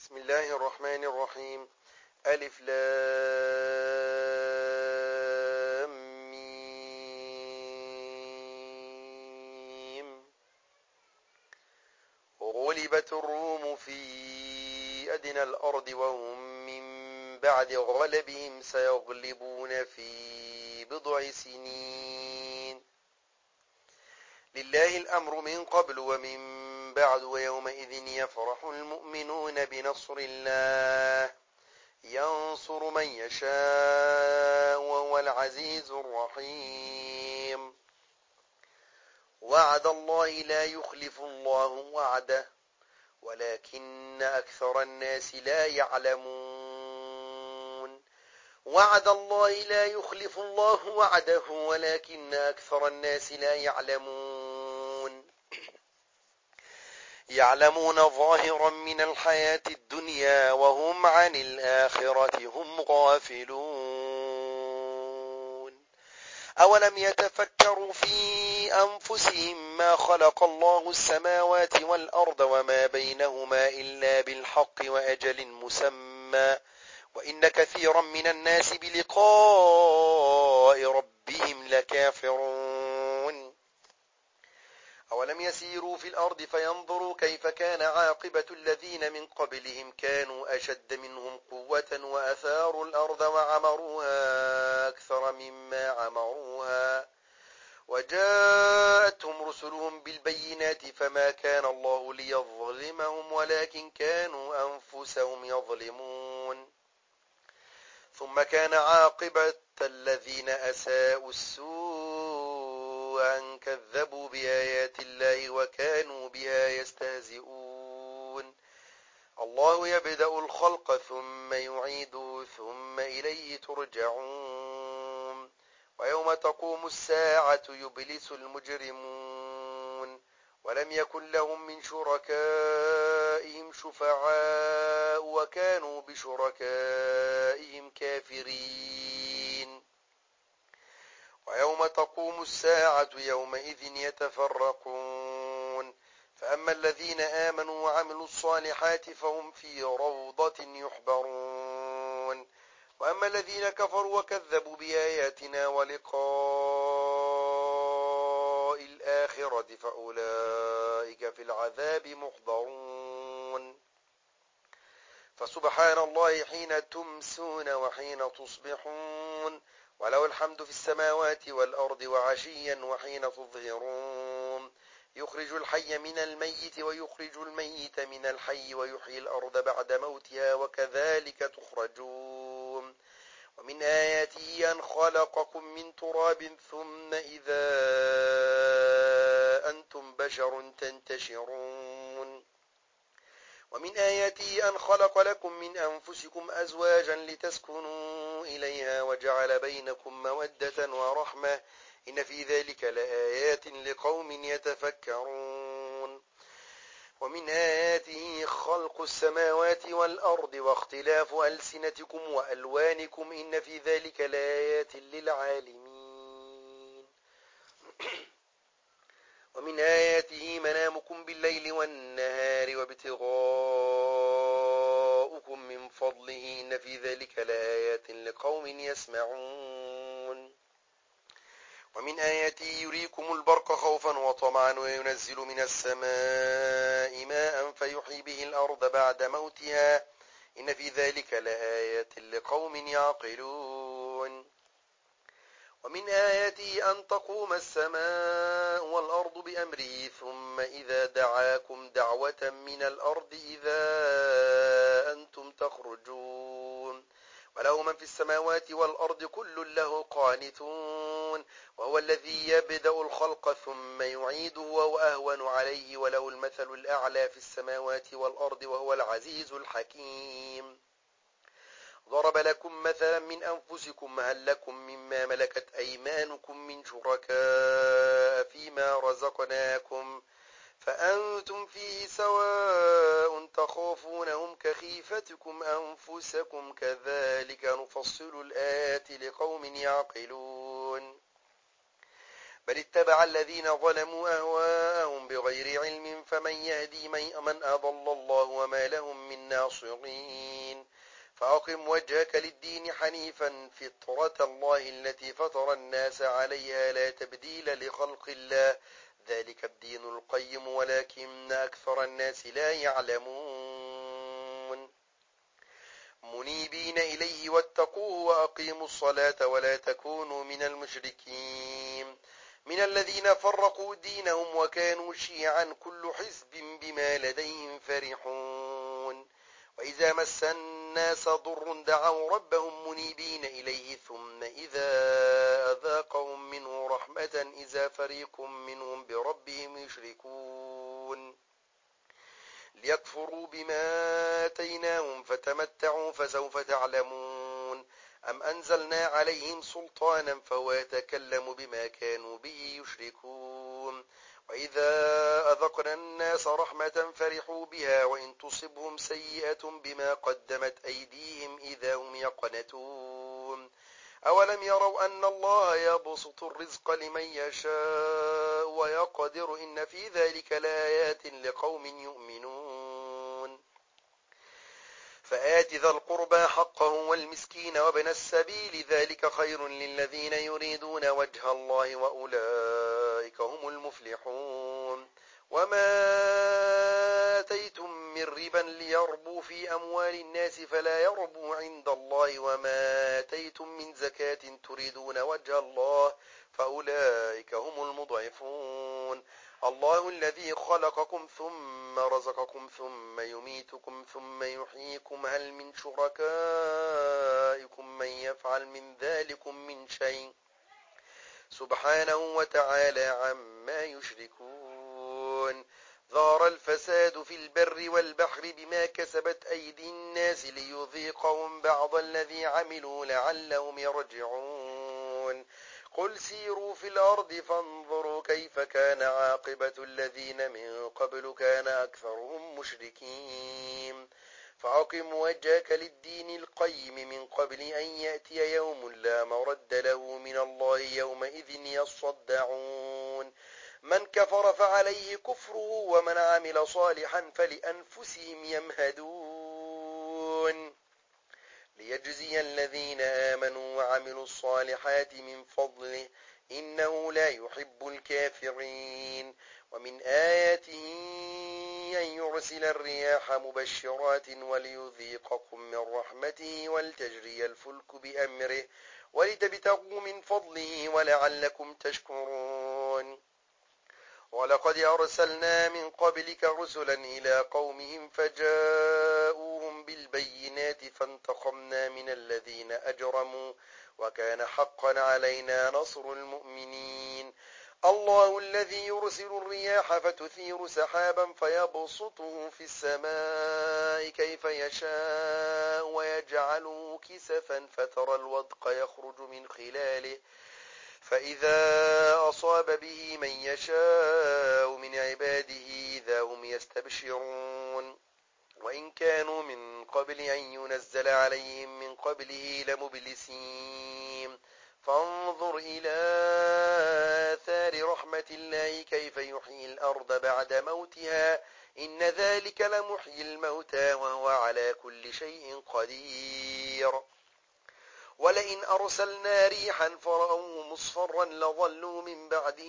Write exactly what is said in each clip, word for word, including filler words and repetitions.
بسم الله الرحمن الرحيم. ألف لام ميم. غلبت الروم في أدنى الأرض وهم من بعد غلبهم سيغلبون في بضع سنين. لله الأمر من قبل ومن بعد ويومئذ يفرح المؤمنون بنصر الله ينصر من يشاء وهو العزيز الرحيم. وعد الله لا يخلف الله وعده ولكن أكثر الناس لا يعلمون. وعد الله لا يخلف الله وعده ولكن أكثر الناس لا يعلمون. يعلمون ظاهرا من الحياة الدنيا وهم عن الآخرة هم غافلون. أولم يتفكروا في أنفسهم ما خلق الله السماوات والأرض وما بينهما إلا بالحق وأجل مسمى وإن كثيرا من الناس بلقاء ربهم لكافرون. أولم يسيروا في الأرض فينظروا كيف كان عاقبة الذين من قبلهم كانوا أشد منهم قوة وأثاروا الأرض وعمروها أكثر مما عمروها وجاءتهم رسلهم بالبينات فما كان الله ليظلمهم ولكن كانوا أنفسهم يظلمون. ثم كان عاقبة الذين أساءوا السوء أن كذبوا بآيات الله وكانوا بها يستهزئون. الله يبدأ الخلق ثم يعيده ثم إليه ترجعون. ويوم تقوم الساعة يبلس المجرمون ولم يكن لهم من شركائهم شفعاء وكانوا بشركائهم كافرين. ويوم تقوم الساعة يومئذ يتفرقون فأما الذين آمنوا وعملوا الصالحات فهم في روضة يحبرون وأما الذين كفروا وكذبوا بآياتنا ولقاء الآخرة فأولئك في العذاب محضرون. فسبحان الله حين تمسون وحين تصبحون وله الحمد في السماوات والأرض وعشيا وحين تظهرون. يخرج الحي من الميت ويخرج الميت من الحي ويحيي الأرض بعد موتها وكذلك تخرجون. ومن آياته أن خلقكم من تراب ثم إذا أنتم بشر تنتشرون. ومن آياته أن خلق لكم من أنفسكم أزواجا لتسكنوا إليها وجعل بينكم مودة ورحمة إن في ذلك لآيات لقوم يتفكرون. ومن آياته خلق السماوات والأرض واختلاف ألسنتكم وألوانكم إن في ذلك لآيات للعالمين. ومن آياته منامكم بالليل والنهار وابتغاؤكم من فضله إن في ذلك لآيات لقوم يسمعون. ومن آياته يريكم البرق خوفا وطمعا وينزل من السماء ماء فيحيي به الأرض بعد موتها إن في ذلك لآيات لقوم يعقلون. ومن آياته أن تقوم السماء والأرض بأمره ثم إذا دعاكم دعوة من الأرض إذا أنتم تخرجون. وله من في السماوات والأرض كل له قانتون وهو الذي يبدأ الخلق ثم يعيده وهو أهون عليه وله المثل الأعلى في السماوات والأرض وهو العزيز الحكيم. ضرب لكم مثلا من أنفسكم هل لكم مما ملكت أيمانكم من شركاء فيما رزقناكم فأنتم فيه سواء تخافونهم كخيفتكم أنفسكم كذلك نفصل الآيات لقوم يعقلون. بل اتبع الذين ظلموا أهواءهم بغير علم فمن يهدي من أضل الله وما لهم من ناصرين فأقم وجهك للدين حنيفا فطرة الله التي فطر الناس عليها لا تبديل لخلق الله ذلك الدين القيم ولكن أكثر الناس لا يعلمون منيبين إليه واتقوه وأقيموا الصلاة ولا تكونوا من المشركين من الذين فرقوا دينهم وكانوا شيعا كل حزب بما لديهم فرحون وإذا مس الناس ضر دعوا ربهم منيبين إليه ثم إذا أذاقهم منه رحمة إذا فريق منهم بربهم يشركون ليكفروا بما آتيناهم فتمتعوا فسوف تعلمون أم أنزلنا عليهم سلطانا فهو يتكلم بما كانوا به يشركون وإذا أذقنا الناس رحمة فرحوا بها وإن تصبهم سيئة بما قدمت أيديهم إذا هم يقنتون أولم يروا أن الله يبسط الرزق لمن يشاء ويقدر إن في ذلك لآيات لقوم يؤمنون فآت ذا القربى حقه والمسكين وابن السبيل ذلك خير للذين يريدون وجه الله وأولئك هم المفلحون وما آتيتم من ربا ليربو في أموال الناس فلا يربو عند الله وما آتيتم من زكاة تريدون وجه الله فأولئك هم المضعفون الله الذي خلقكم ثم رزقكم ثم يميتكم ثم يحييكم هل من شركائكم من يفعل من ذلكم من شيء سبحانه وتعالى عما يشركون ظهر الفساد في البر والبحر بما كسبت أيدي الناس ليذيقهم بعض الذي عملوا لعلهم يرجعون قل سيروا في الأرض فانظروا كيف كان عاقبة الذين من قبل كان أكثرهم مشركين فأقم وجهك للدين القيم من قبل أن يأتي يوم لا مرد له من الله يومئذ يصدعون من كفر فعليه كفره ومن عمل صالحا فلأنفسهم يمهدون ليجزي الذين آمنوا وعملوا الصالحات من فضله إنه لا يحب الكافرين ومن آياته أن يرسل الرياح مبشرات وليذيقكم من رحمته ولتجري الفلك بأمره ولتبتغوا من فضله ولعلكم تشكرون ولقد أرسلنا من قبلك رسلا إلى قومهم فجاءوهم بالبينات فانتقمنا من الذين أجرموا وكان حقا علينا نصر المؤمنين الله الذي يرسل الرياح فتثير سحابا فيبسطه في السماء كيف يشاء ويجعله كسفا فترى الودق يخرج من خلاله فإذا أصاب به من يشاء من عباده إذا هم يستبشرون وإن كانوا من قبل أن ينزل عليهم من قبله لمبلسين فانظر إلى آثار رحمة الله كيف يحيي الأرض بعد موتها إن ذلك لمحيي الموتى وهو على كل شيء قدير ولئن أرسلنا ريحا فرأوه مصفرا لظلوا من بعده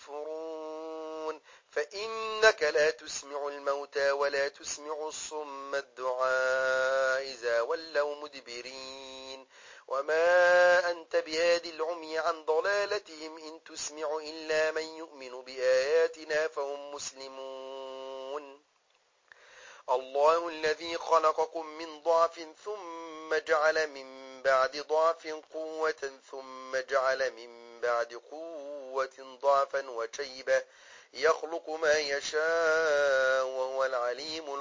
يكفرون فإنك لا تسمع الموتى ولا تسمع الصم الدعاء إذا ولوا مدبرين وما أنت بهادي العمي عن ضلالتهم إن تسمع إلا من يؤمن بآياتنا فهم مسلمون الله الذي خلقكم من ضعف ثم جعل من بعد ضعف قوة ثم جعل من بعد قوة ضعفا وشيبة يخلق ما يشاء وهو العليم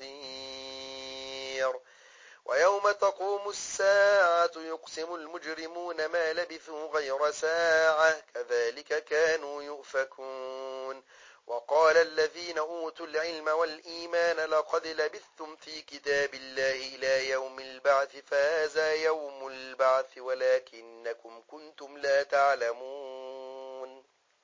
القدير ويوم تقوم الساعة يقسم المجرمون ما لبثوا غير ساعة كذلك كانوا يؤفكون وقال الذين أوتوا العلم والإيمان لقد لبثتم في كتاب الله إلى يوم البعث فهذا يوم البعث ولكنكم كنتم لا تعلمون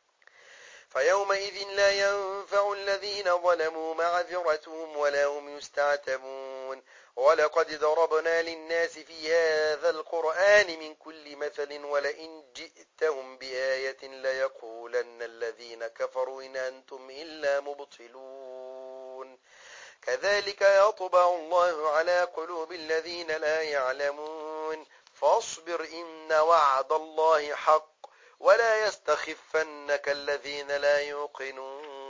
فيومئذ لا ينفع الذين ظلموا معذرتهم ولا هم يستعتبون ولقد ضربنا للناس في هذا القرآن من كل مثل ولئن جئتهم بآية ليقولن الذين كفروا إن أنتم إلا مبطلون كذلك يطبع الله على قلوب الذين لا يعلمون فاصبر إن وعد الله حق ولا يستخفنك الذين لا يوقنون